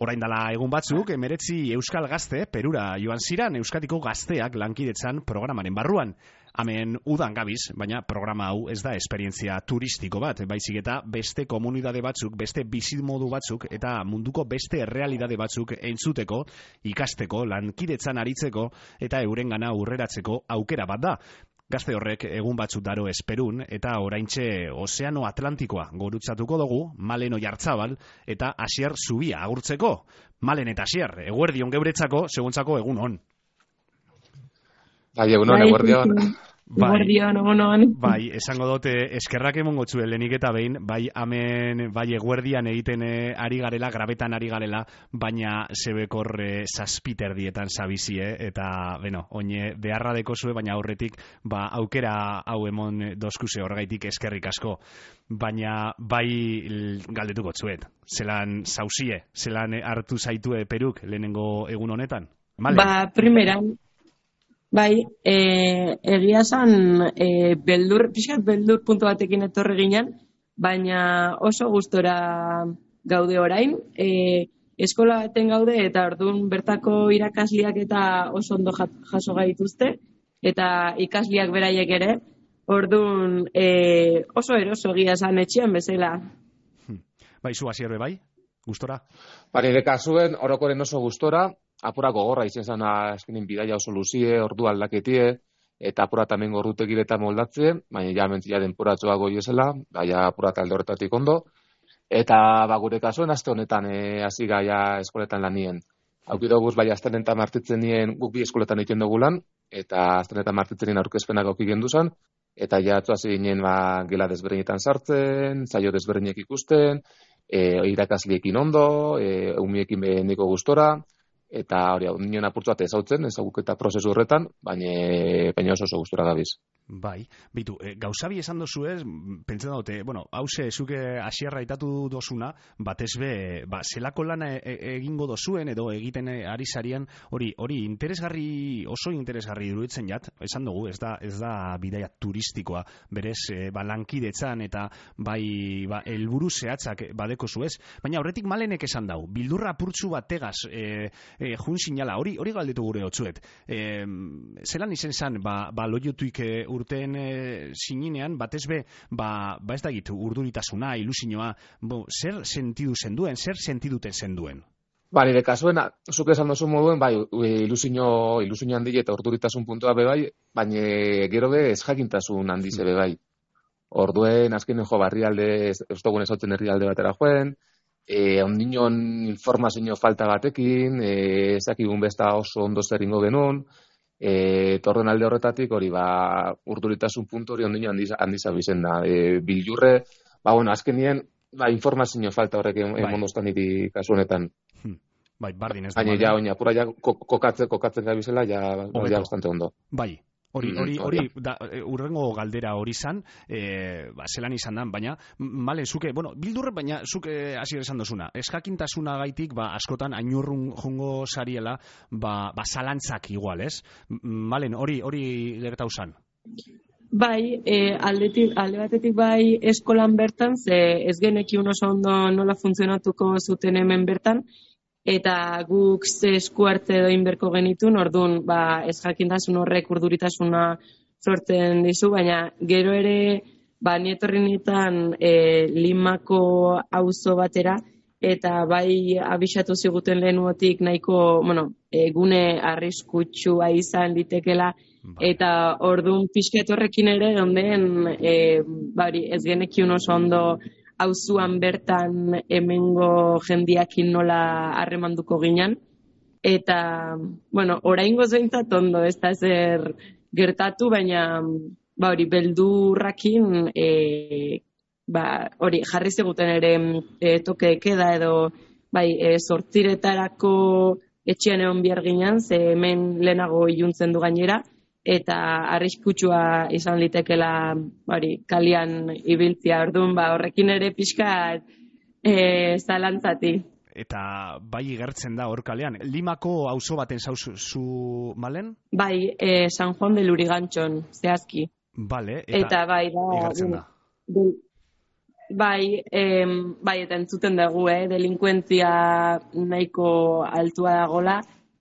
Orain dela egun batzuk, 19 euskal gazte Perura joan ziran Euskadiko gazteak lankidetzan programaren barruan. Hemen udan gabiz, baina programa hau ez da esperientzia turistiko bat, baizik eta beste komunidade batzuk, beste bizimodu batzuk eta munduko beste errealidade batzuk entzuteko, ikasteko, lankidetzan aritzeko eta eurengana aurreratzeko aukera bat da. Gazte horrek egun batzuk daro esperun eta oraintxe Ozeano Atlantikoa gurutzatuko dugu Malen Oiartzabal eta Asier Zubia agurtzeko. Malen eta Asier, eguerdion geuretzako, seguntzako egun on. Bai, egunon, eguerdion. Eguerdion, egunon. Bai, esango dute eskerrak emongo zuen lehenik eta behin, bai hemen, bai eguerdian egiten ari garela, grabetan ari garela, baina zebekor zazpiterdietan zabizie, eta, bueno, oine beharra deko zue, baina aurretik, ba, aukera hau emon dozkuse horregaitik eskerrik asko. Baina, bai galdetuko zuet, zelan zauzie, zelan hartu zaitue Peruk lehenengo egun honetan? Male? Ba, primeran, bai, egia esan pixkat beldur puntu batekin etorri ginen, baina oso gustora gaude orain. Eskola baten gaude eta orduan bertako irakasliak eta oso ondo jaso gaituzte, eta ikasliak beraiek ere, orduan oso eroso egia esan etxean bezala. Bai, zu Asier bai? Gustora? Ba, nire kasuen orokoren oso gustora, apura gogorra izan zen azkenin bidaia oso luzie, ordu aldaketie, eta apura tamen gorrutek eta moldatze, baina ja mentzia denporatzoa goiezela, baina apura talde horretatik ondo, eta ba, gure kasuen aste honetan hasi gaia eskoletan lanien. Aukidoguz, bai, aztenetan martitzen nien guk bi eskoletan egiten dugu lan, eta aztenetan martitzen nien aurkezpenak aukigen duzan, eta ja hasi ginen ba, gela desberdinetan sartzen, zaio desberdinek ikusten, irakasliekin ondo, umiekin niko gustora, eta hori hau, nion apurtzu bat ezautzen, ezaguketa prozesu horretan, baina oso gustora gabiz. Bai, bitu, gauzabi esan dozu ez, pentsen daute, bueno, hause, zuke Asierra aitatu dozuna, batez be, zelako lana egingo dozuen, edo egiten ari zarian, hori interesgarri, oso interesgarri iruditzen jat, esan dugu, ez da bidaia turistikoa, berez, lankidetzan, eta bai, helburu zehatzak badeko zuez, baina horretik Malenek esan dau, bildurra apurtzu bategaz, jun sinala, hori galdetu gure otzuet. Zelan izen zan, loiotuik urten sininean, batez be, ez da gitu, urduritasuna, ilusioa, zer sentidu zenduen, zer sentiduten zenduen? Ba, nire kasuen, zuk esan dozu moduen, bai, ilusio handi eta urduritasun puntua bebai, baina gero be ez jakintasun handize bebai. Orduen, azkenen barrialde, ez dugun ezautzen herrialde batera joen, ondinon informazio falta batekin, ezakigun besta oso ondo zer ingo genuen, torren alde horretatik hori urduritasun puntu hori ondino handiza bizen da. Bildurre, azkenien informazio falta horrek emondostan iti kasu honetan. Bai, bardin ez da. Baina ja, apura ja kokatzen gabizela, ja bastante ondo. Bai. Hori, urrengo galdera hori zan, zelan izan dan, baina, male, zuke, bildurre, baina zuke hasi esan dozuna, eskakintasuna gaitik, askotan, ainurrun jongo sariela, zalantzak igual, ez? Malen, hori gertau zan? Bai, alde batetik bai eskolan bertan, ze ez genekiun oso ondo nola funtzionatuko zuten hemen bertan, eta guk ze esku hartze doin berko genitun, orduan ez jakintasun horrek urduritasuna sortzen dizu, baina gero ere nietorri nitan Limako auzo batera, eta bai abisatu ziguten lehenuotik nahiko, gune arriskutsua izan litekela, eta orduan pixket horrekin ere, onden ez genekiun oso ondo auzuan bertan hemengo jendiakin nola harremanduko ginen, eta, oraingoz behintzat ondo, ez da zer gertatu, baina, beldurrakin, jarri ziguten ere toke ekeda edo, zortziretarako etxean egon behar ginen, ze hemen lehenago iluntzen du gainera, eta arriskutsua izan litekela kalian ibiltzia, orduan horrekin ere pixka zalantzati. Eta bai igertzen da hor kalean, Limako auzo baten zauzu Malen? Bai, San Juan de Luriganchon, zehazki. Bale, eta bai da... igertzen da. Bai, eta entzuten dugu, delinkuentzia nahiko altua dagola.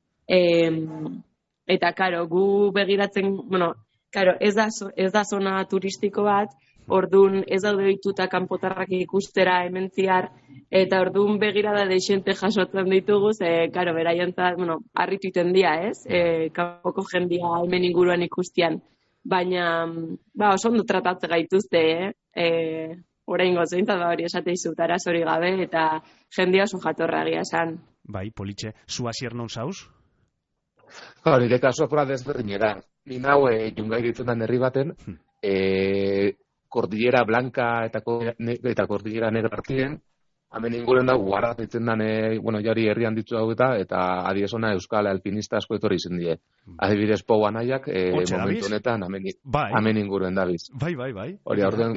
Eta, karo, gu begiratzen, bueno, karo, ez da zona turistiko bat, ordun ez daude ohituta kanpotarrak ikustera hemen ziar, eta ordun begirada deixente jasotzen ditugu, karo, beraientzat, bueno, harritu iten dia, ez? Kanpoko jendia hemen inguruan ikustian. Baina, oso ondo tratatze gaituzte, oraingo zeintzat hori esate izut arazori gabe, eta jendia oso jatorra egia esan. Bai, Politxe, zu hasier non zauz? Nire kasua pura desberdinera. Ni nau jungai ditzen da herri baten, Kordillera Blanca eta Kordillera Negra artien, hemen inguruen da guarda ditzen dan, jari herrian ditu hau eta adiesona euskal alpinista asko etorri izen die. Adibidez Pou anaiak, momentu honetan hemen inguruen dabiz. Bai. Hori aurten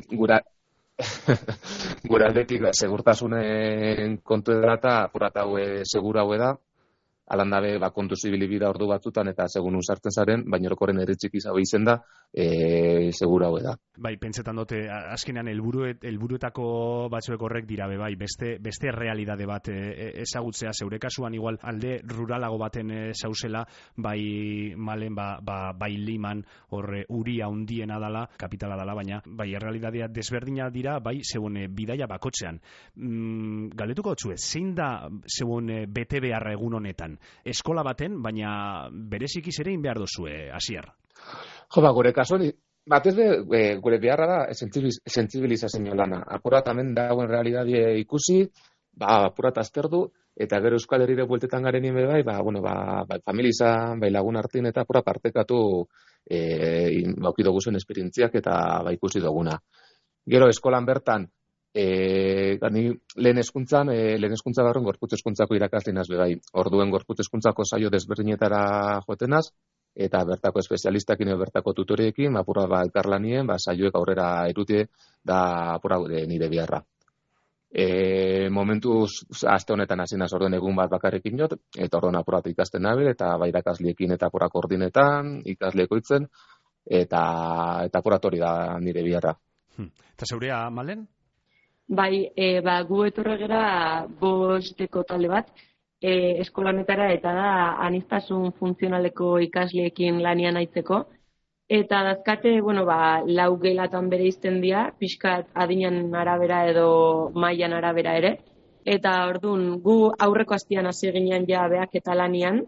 gura aldetik segurtasunen kontu edera eta apurata segura hau da, alan dabe kontu zibilibida ordu batzutan eta segun usartzen zaren, baina orokoren erritzik izau izen da, segura hau da. Bai, pentsetan dute, azkenean helburuetako batzuek horrek dira bai, beste realidade bat ezagutzea, zeure kasuan igual alde ruralago baten zauzela, bai malen, bai liman, horre uria hundiena dala, kapitala dala, baina bai realidadea desberdina dira, bai zeuen bidaia bakotxean. Galdetuko txue, zein da zeuen bete beharra egun honetan? Eskola baten, baina bereziki zerein behar dozue, Asier? Gure kasuan, batez gure beharra da sentsibilizazio lana. Apurat hemen dagoen realidadie ikusi, apurat azterdu, eta gero Euskal Herrire bueltetan garen ime bai, familizan, bai lagun hartin eta apura partekatu baukidogu zen esperientziak eta ikusi duguna. Gero eskolan bertan, lehen hezkuntza barren gorputz hezkuntzako irakaslinaz bai. Orduen gorputz hezkuntzako saio desberdinetara joatenaz, eta bertako espezialistakin edo bertako tutoriekin, apura elkarlanien, saioek aurrera erute da apura nire biharra. Momentuz, aste honetan hasinaz orduen egun bat bakarrekin jot, eta orduen apurat ikasten nabil, eta irakasliekin eta apura koordinetan, ikasleeko itzen, eta apurat hori da nire biharra. Eta zeurea, Malen? Bai, gu etorregera 5 talde bat, eskolanetara eta da aniztasun funtzionaleko ikasleekin lanian aitzeko. Eta dazkate, 4 gelatan bere izten dira, pixkat adinan arabera edo mailan arabera ere. Eta ordun gu aurreko astian hasi ginean ja beak eta lanian,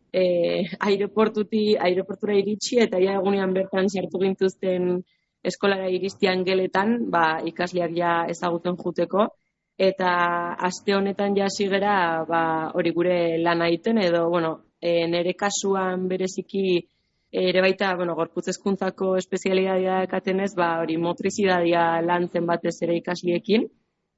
aireportura iritsi eta ja egunean bertan sartu gintuzten eskolara iristian geletan, ikasleak ja ezaguten juteko, eta aste honetan ja hasi gera hori gure lana egiten edo, nire kasuan bereziki ere baita, gorputz hezkuntzako espezialitatea ekatenez, hori motrizidadia lantzen batez ere ikasliekin.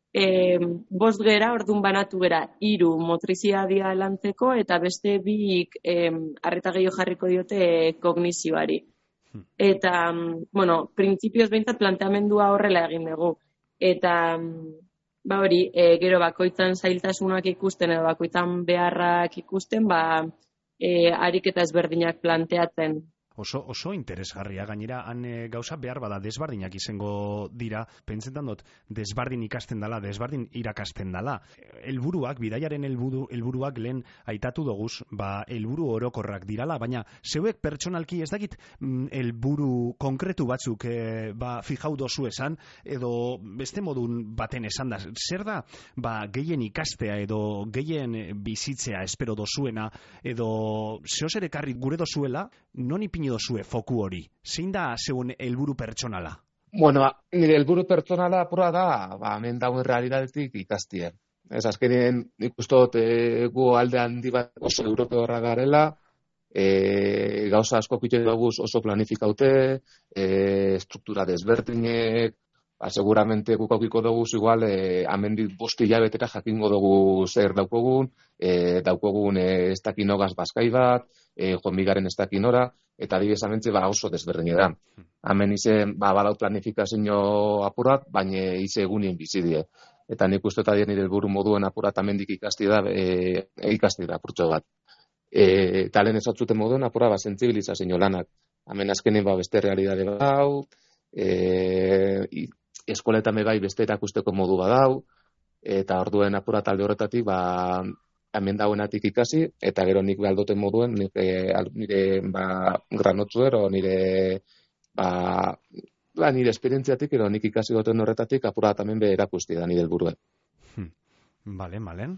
5 gera, ordun banatu gera 3 motrizidadia lantzeko eta beste 2 arreta gehiago jarriko diote kognizioari. Eta, printzipioz behintzat planteamendua horrela egin dugu. Eta, hori, gero bakoitzan zailtasunak ikusten edo bakoitzan beharrak ikusten, ariketa ezberdinak planteatzen. Oso interesgarria, gainera, han gauza behar bada desbardinak izango dira, pentsetan dut, desbardin ikasten dala, desbardin irakasten dala. Helburuak, bidaiaren helburuak lehen aitatu doguz, helburu orokorrak dirala, baina zeuek pertsonalki ez dakit helburu konkretu batzuk fijau dozu esan, edo beste modun baten esan da. Zer da, gehien ikastea edo gehien bizitzea espero dozuena, edo zehoz ere karri gure dozuela, non ipini dozue foku hori? Zein da zeuen helburu pertsonala? Nire helburu pertsonala apura da, hemen dauen realidadetik ikastie. Ez azkenien ikustot gu alde handi bat oso europeorra garela, gauza asko kite dugu oso planifikaute, struktura desberdinek, seguramente guk aukiko dugu igual amendik 5 hilabetera jakingo dugu zer daukogun, ez dakinogaz bazkai bat, joanbigaren ez dakinora, eta adibidezamente oso desberdin da. Hemen izen badaut planifikazio apurat, baina ize egunien bizidie. Eta nik uste eta nire helburu moduen apurat amendik ikasti da apurtxo bat. Eta lehen ezatzuten moduen apura sentsibilizazio lanak. Hemen azkenin beste realidade bau, eskoletan bai beste erakusteko modu badau, eta orduen apura talde horretatik, hemen dauenatik ikasi, eta gero nik galdoten moduen, nire granotzuer, o nire esperientziatik, ero nik ikasi goten horretatik, apura tamen be erakusti da nire helburuen. Bale, Malen?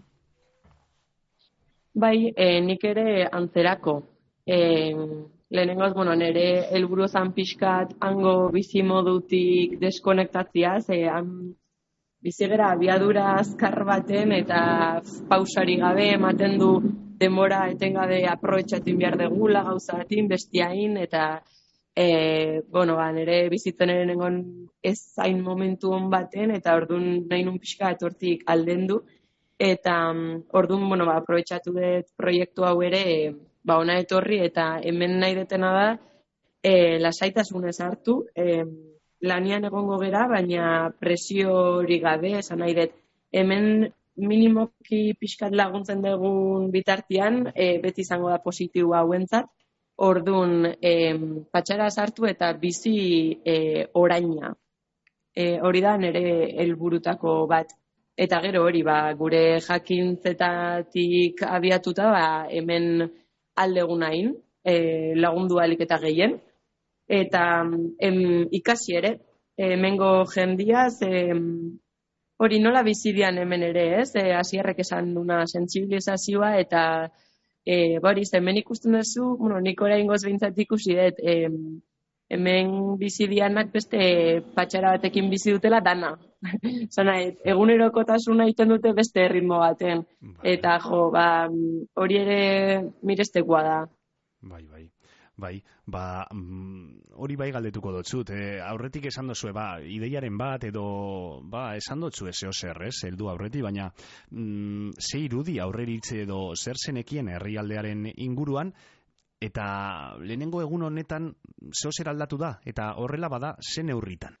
Bai, nik ere antzerako. Lehenengoz, nire helburu zan pixkat hango bizi modutik deskonektatzia, bizigera abiadura azkar baten eta pausari gabe ematen du denbora etengabe aprobetxatin behar degula gauzatin, bestiain, eta nire bizitzen erenengon ez zain momentu hon baten, eta orduan nahi nun pixka etortik aldendu, eta orduan, aprobetxatu dut proiektu hau ere, ona etorri, eta hemen nahi detena da, lasaitasunez hartu, lanian egongo gera, baina presio hori gabe, esan nahi dut, hemen minimoki pixkat laguntzen dugun bitartian, beti izango da positiboa hauentzat, orduan patxara sartu eta bizi oraina. Hori da nire helburutako bat. Eta gero hori, gure jakintzetatik abiatuta, hemen aldegun hain, lagundu alik eta gehien. Eta ikasi ere, hemengo jendiaz, hori nola bizidian hemen ere, ez? Hasierrek esan duna sentsibilizazioa, eta hemen ikusten duzu, nik oraingoz behintzat ikusi dut, hemen bizidianak beste patxara batekin bizi dutela dana. Zana, egunerokotasuna egiten dute beste ritmo baten. Eta hori ere mirestekoa da. Bai, hori bai galdetuko dotzut. Aurretik esan dozue, ideiaren bat edo esan dotzue zeo zer, heldu aurretik, baina ze irudi aurreritze edo zer zenekien herrialdearen inguruan, eta lehenengo egun honetan zeo zer aldatu da, eta horrela bada zen neurritan.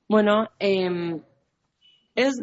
Ez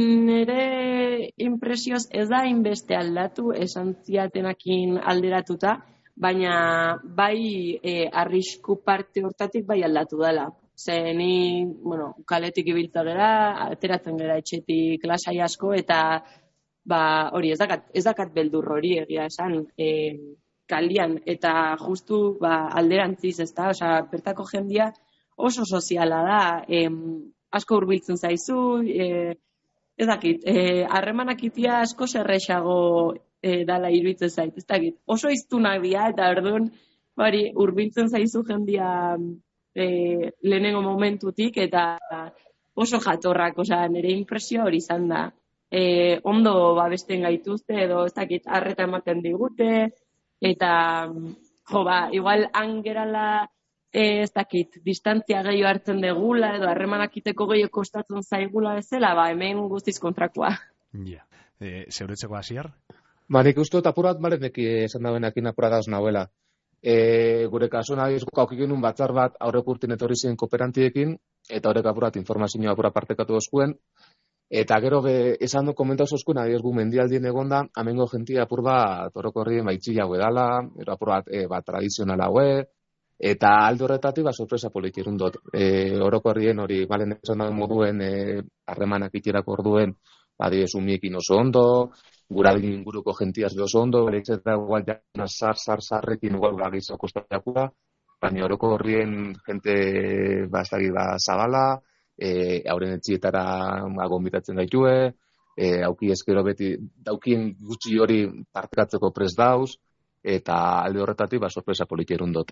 nire impresioz ez da inbeste aldatu, esan ziatenakin alderatuta, baina bai arrisku parte hortatik bai aldatu dela. Ni, kaletik ibiltza gera, ateratzen gera etxetik lasai asko, eta hori ez dakat beldur hori egia esan kalian, eta justu alderantziz, ez da, bertako jendia oso soziala da, asko hurbiltzen zaizu, ez dakit, harremanak itia asko zerrexago dala iruditzen zait, ez dakit, oso iztunak dira, eta orduan, hurbiltzen zaizu jendia lehenengo momentutik, eta oso jatorrak, nire impresioa hori izan da. Ondo babesten gaituzte, edo ez dakit, arreta ematen digute, eta, igual angerala, ez dakit, distantzia gehiago hartzen degula, edo harremanak iteko gehiago kostatzen zaigula bezala, hemen guztiz kontrakoa. Ja, zeuretzeko hasier? Nik uste dut apurat Malenek esan dabenekin apura dauz nahuela. Gure kasuan haukik genuen batzar bat aurrek urtin etorri ziren kooperantiekin, eta horrek apurat informazioa apura partekatu dozkuen, eta gero esan du komentau zozkuen, gu mendialdien egonda, amengo jentia apur bat orokorrien baitxilla hau edala, ero apurat tradizionala haue, eta alde horretatik sorpresa politi erundot. Orokorrien hori Malen esan dago moduen harremanak ikerako orduen, umiekin oso ondo, guradin inguruko gentiaz oso ondo, bereitzeta igual jana sarrekin igual gagizo kostatiakua, baina oroko horrien jente zabala, hauren etxietara gombitatzen gaitue, auki eskero beti, daukien gutxi hori partekatzeko prest dauz, eta alde horretatik sorpresa politi erundot.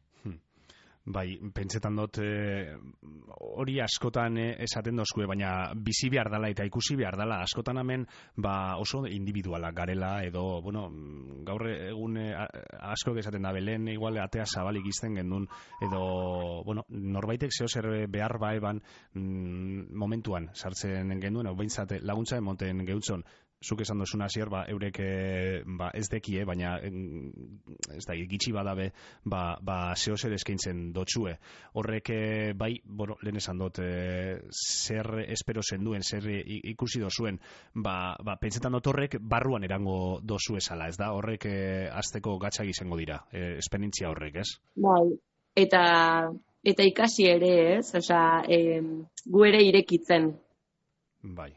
Bai, pentsetan dut hori askotan esaten dozkue, baina bizi behar dela eta ikusi behar dela. Askotan hemen oso individualak garela, edo, gaur egun asko esaten da, belen igual atea zabalik izten gendun, edo, norbaitek zeo zer behar eban momentuan sartzen genduen, hau behintzat laguntza emoten geutzon. Zuk esan dozuna zier, eurek ez dekie, baina ez da, gitxi badabe, zeo zer eskaintzen dotzue. Horrek, lehen esan dut, zer espero zen duen, zer ikusi dozuen, pentsetan dut horrek barruan erango dozu esala, ez da? Horrek azteko gatsak izango dira, esperientzia horrek, ez? Bai, eta ikasi ere, ez? Gu ere irekitzen. Bai.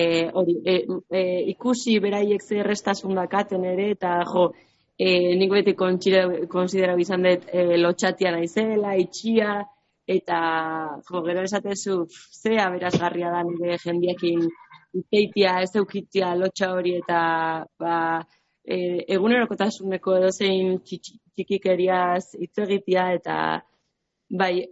Ikusi beraiek zer errestasun dakaten ere, eta nik beti konsidera izan dut lotxatia naizela, itxia, eta gero esatezu, ze aberasgarria da nire jendiakin iteitia, ez eukitia lotxa hori, eta egunerokotasuneko edozein txikikeriaz hitz egitea, eta bai,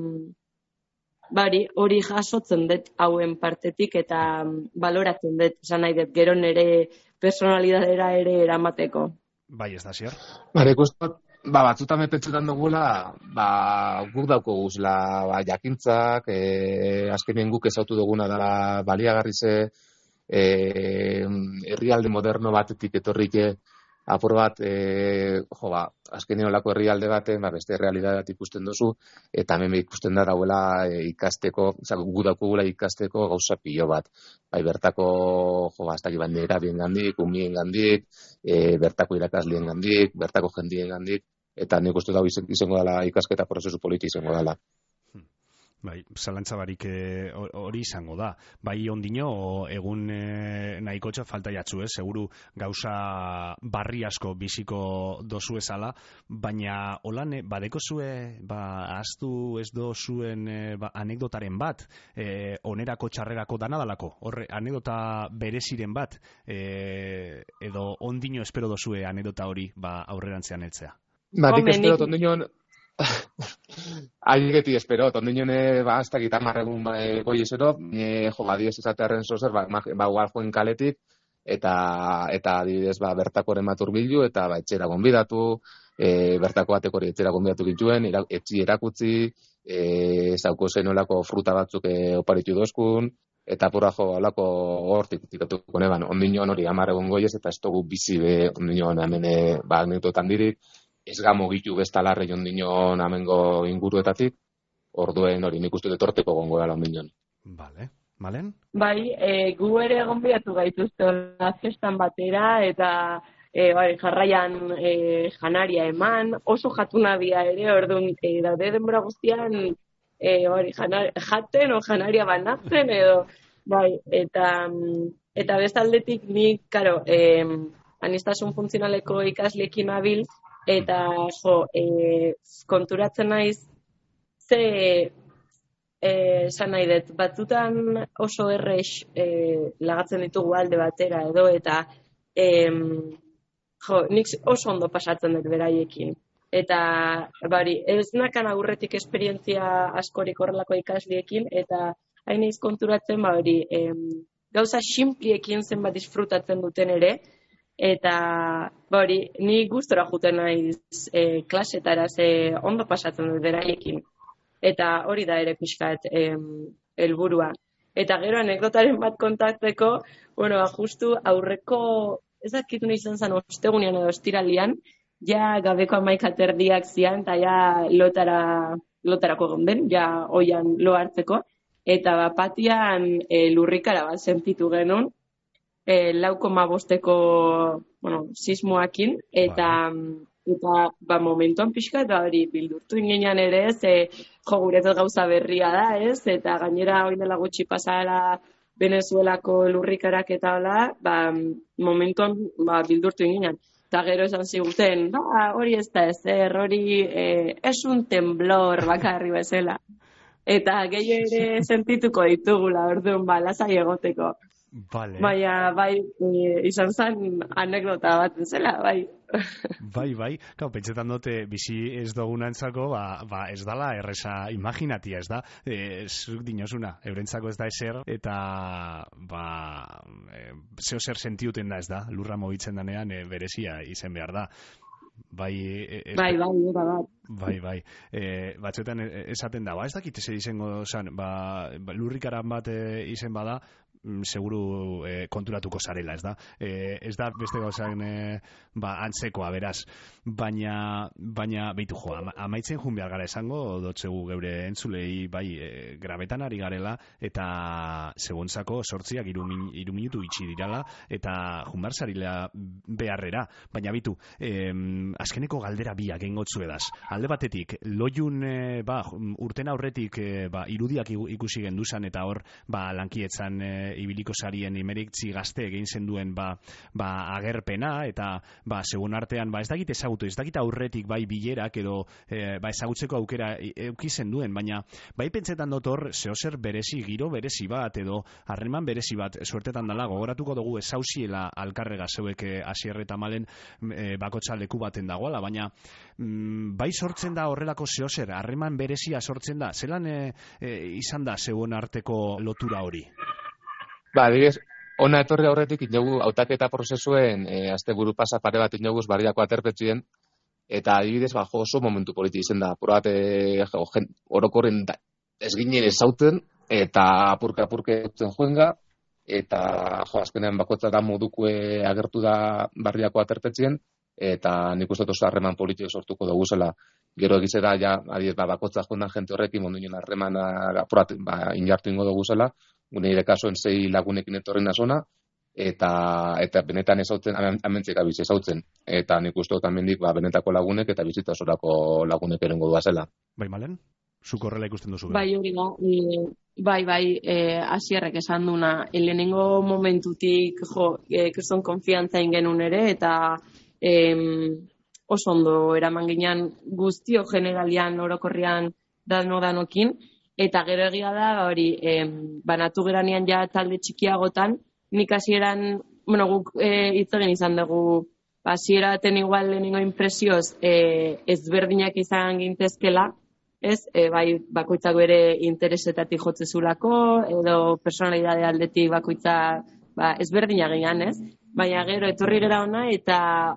hori jasotzen dut hauen partetik eta baloratzen dut, esan nahi dut, gero nire personalidadera ere eramateko. Bai, ez da, Asier? Ikusten, batzutan pentsetan dugula, guk dauko guzla jakintzak, azkenien guk ezautu duguna dela baliagarri ze herrialde moderno batetik etorrike apur bat, azkenien olako herrialde baten, beste realidade bat ikusten duzu, eta hemen ikusten da dauela ikasteko, gu daukugula ikasteko gauza pilo bat. Bai, bertako, ez dakit bandera bien gandik, umien gandik, bertako irakaslien gandik, bertako jendien gandik, eta nik uste dago izango dela ikasketa prozesu politi izango dela. Bai, zalantzabarik hori izango da. Bai, ondino, egun nahikotxa falta jatzu, seguru gauza barri asko biziko dozu ezala, baina holan, badeko zue, ahaztu ez do zuen anekdotaren bat, onerako txarrerako danadalako, horre, anekdota bereziren bat, edo ondino espero dozue anekdota hori aurrerantzean heltzea. Nik espero ondinon, Aigeti espero, ondinone ez dakit 10 egun goizero, diez esatearen zozer, igual joen kaletik, eta adibidez bertakoren maturbilu, eta etxera gonbidatu, bertako bateko hori etxera gonbidatu gintuen, etxi erakutzi, zauko zenolako fruta batzuk oparitu dozkun, eta pura olako hortik tikatuko neban, ondinon hori 10 egun goiz, eta ez dugu bizi be ondinon hemen anekdotan dirik, ez gamo gitu bestalarre jondinon amengo inguruetatik, orduen hori nik uste detorteko gongo gala ondinon. Vale, Malen? Bai, gu ere gonbidatu gaituzte festan batera, eta jarraian janaria eman, oso jatunabia ere, orduan, daude denbora guztian jaten o janaria banatzen, edo, bai, eta bestaldetik nik, karo, anistasun funtzionaleko ikaslekin abil, eta konturatzen naiz esan nahi dut, batzutan oso errex lagatzen ditugu alde batera edo, eta nik oso ondo pasatzen dut beraiekin. Eta ez nakan aurretik esperientzia askorik horrelako ikasliekin, eta hain eiz konturatzen gauza simpliekin zenbat disfrutatzen duten ere, eta ni gustora juten naiz klasetara ze ondo pasatzen dut beraiekin. Eta hori da ere pixkat helburua. Eta gero anekdotaren bat kontatzeko, justu aurreko, ez dakitu nahi zen ostegunean edo ostiralian, ja gabeko 11 zian, eta ja lotarako gonden, ja oian lo hartzeko, eta patian lurrikara bat sentitu genuen, 4,5 sismoakin, eta momentuan pixka, eta hori bildurtu ingenean ere ez, guretzat gauza berria da ez, eta gainera hori dela gutxi pasara Venezuelako lurrikarak eta hola, momentuan bildurtu ingenean. Eta gero esan ziguten, hori ez da ezer, hori esun temblor bakarri bezala. Eta gehiago ere sentituko ditugula, orduan lasai egoteko. Vale. Baina, izan zen anekdota bat zela, bai. Bai, pentsetan dute bizi ez dugunantzako, ez dala erresa imaginatia, ez da, zuk dinosuna, eurentzako ez da eser, eta zeo zer sentiuten da, ez da, lurra mobitzen danean berezia izen behar da. Bai. Batzuetan esaten da, ez dakit zer izango zen, lurrikaran bat izen bada, seguru konturatuko zarela, ez da? Ez da beste gauzan antzekoa, beraz. Baina behitu amaitzen jun behar gara esango, dotzegu geure entzulei, grabetan ari garela, eta segontzako 8 3 minutu itxi dirala, eta jun behar zarila beharrera. Baina bitu, azkeneko galdera biak engotzu edaz. Alde batetik, loiun urten aurretik irudiak ikusi genduzan, eta hor lankietzan ibiliko sarien Imeritzi Gazte egin zenduen agerpena, eta segun artean ez dakit aurretik bai bilerak edo ezagutzeko aukera euki zenduen, baina bai pentsetan dut hor zeozer berezi, giro berezi bat edo harreman berezi bat suertetan dela, gogoratuko dugu ezauziela alkarrega zeuek Asier eta Malen bakotxa leku baten dagoela, baina bai sortzen da horrelako zeozer, harreman berezia sortzen da, zelan izan da zeuen arteko lotura hori? Adibidez, ona etorri aurretik inogu hautaketa prozesuen asteburu pasa pare bat inoguz barriako aterpetzien, eta adibidez oso momentu politi izen da, apur bat orokorren ez ginen ezauten, eta apurke etzen joenga, eta azkenean bakotzara modukue agertu da barriako aterpetzien, eta nik uste oso harreman politiko sortuko dugu zela. Gero egizera, bakotza joan jente horrekin, monduen harremana apurat injartu ingo dugu zela, nire kasuan 6 lagunekin etorri nazona, eta benetan ezautzen, amentzeka bizi ezautzen. Eta nik uste amendik benetako lagunek eta bizita osorako lagunek erengo dua zela. Bai, Malen? Zuk horrela ikusten duzu? Bai, hori da. Bai, Asierrek esan duna, lehenengo momentutik, kriston konfiantza ingenun ere, eta oso ondo eraman ginean guztio generalian orokorrian danokin, eta gero egia da, hori, banatu geranean ja talde txikiagotan, nik hasieran, guk hitz egin izan dugu, hasieraten igual lehenengo impresioz ezberdinak izan gintezkela, ez, bai, bakoitzak bere interesetatik jotzezulako, edo personalidade aldetik bakoitza ezberdinak gehian, ez? Baina gero etorri gera ona eta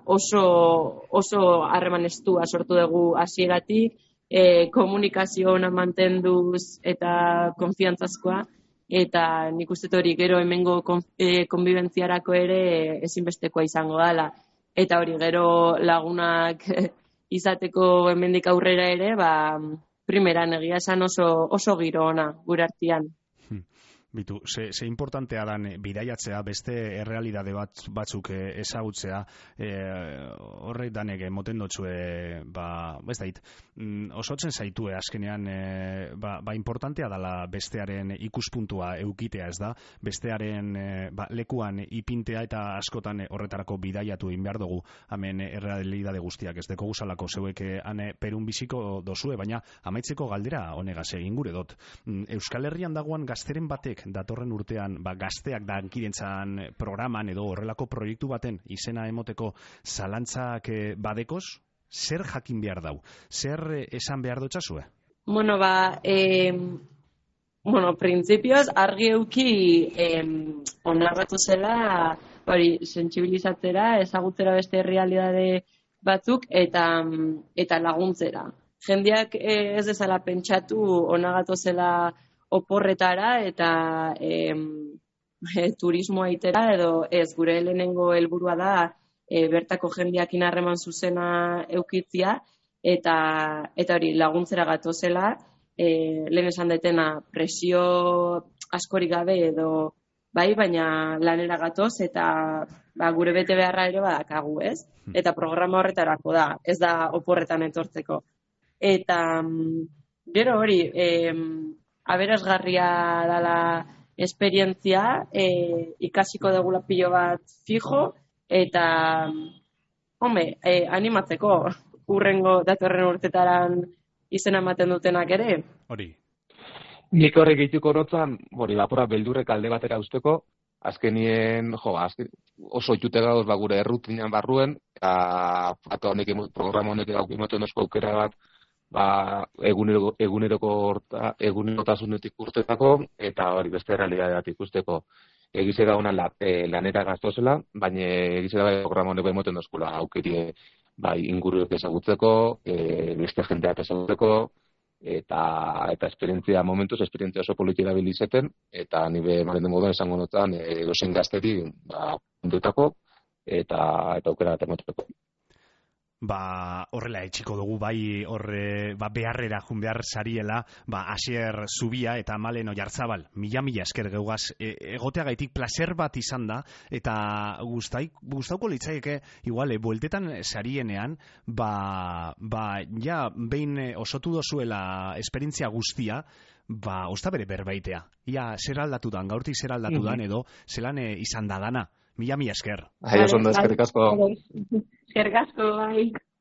oso harreman estua sortu dugu hasieratik, komunikazio ona mantenduz eta konfiantzazkoa, eta nik uste hori gero hemengo konbibentziarako ere ezinbestekoa izango dela. Eta hori gero lagunak izateko hemendik aurrera ere, primeran egia esan oso giro ona gure artean. Bitu, ze importantea dan bidaiatzea, beste errealidade batzuk ezagutzea, horrek danek moten dotzue, ez dait, osotzen zaitue azkenean, importantea dala bestearen ikuspuntua eukitea, ez da, bestearen lekuan ipintea eta askotan horretarako bidaiatu egin behar dugu, hemen errealidade guztiak, ez deko guzalako zeuek perun biziko dozue, baina amaitzeko galdera honegaz egin gure dut. Euskal Herrian dagoan gazteren batek datorren urtean gazteak dankirentzan programan edo horrelako proiektu baten izena emoteko zalantzak badekoz, zer jakin behar dau? Zer esan behar dutxazue? Printzipioz argi euki onarratu zela hori sentsibilizatzera, ezagutzera beste herrialidade batzuk eta laguntzera. Jendeak ez dezala pentsatu onagatu zela oporretara eta turismoa itera, edo ez, gure lehenengo helburua da bertako jendeakin harreman zuzena eukitzia, eta hori laguntzera gatozela, lehen esan detena presio askorik gabe edo baina lanera gatoz, eta gure bete beharra ere badakagu, ez? Eta programa horretarako da, ez da oporretan etortzeko. Eta gero hori, aberasgarria dala esperientzia, ikasiko dugula pilo bat fijo, eta animatzeko datorren urtetaran izena ematen dutenak ere. Hori. Nik horrek egituko notzan, lapora beldurrek alde batera usteko, azkenien, oso itute gauz gure errutinan barruen, eta programa honek emoten osko aukera bat, egunerotasunetik urtetako, eta hori beste realitateak ikusteko. Egize da honan lanera gaztozela, baina egize da programa honek emoten oskula aukerie inguruek ezagutzeko, beste jendeak ezagutzeko, eta momentuz esperientzia oso politika bilizeten, eta nire malen moduan esango notan dozen gazteri ondutako, eta aukera bat emoteko. horrela etxiko dugu bai beharrera jun behar sariela Asier Zubia eta Malen Oiarzabal mila esker geugaz egoteagaitik placer bat izan da eta gustauko litzaieke igual bueltetan sarienean ja behin osotu dozuela esperientzia guztia osta bere berbaitea ia zer aldatu dan, gaurtik zer aldatu dan edo zelan izan da dana. Mila esker. Oso ondo, eskerrik asko. Eskerrik asko, bai.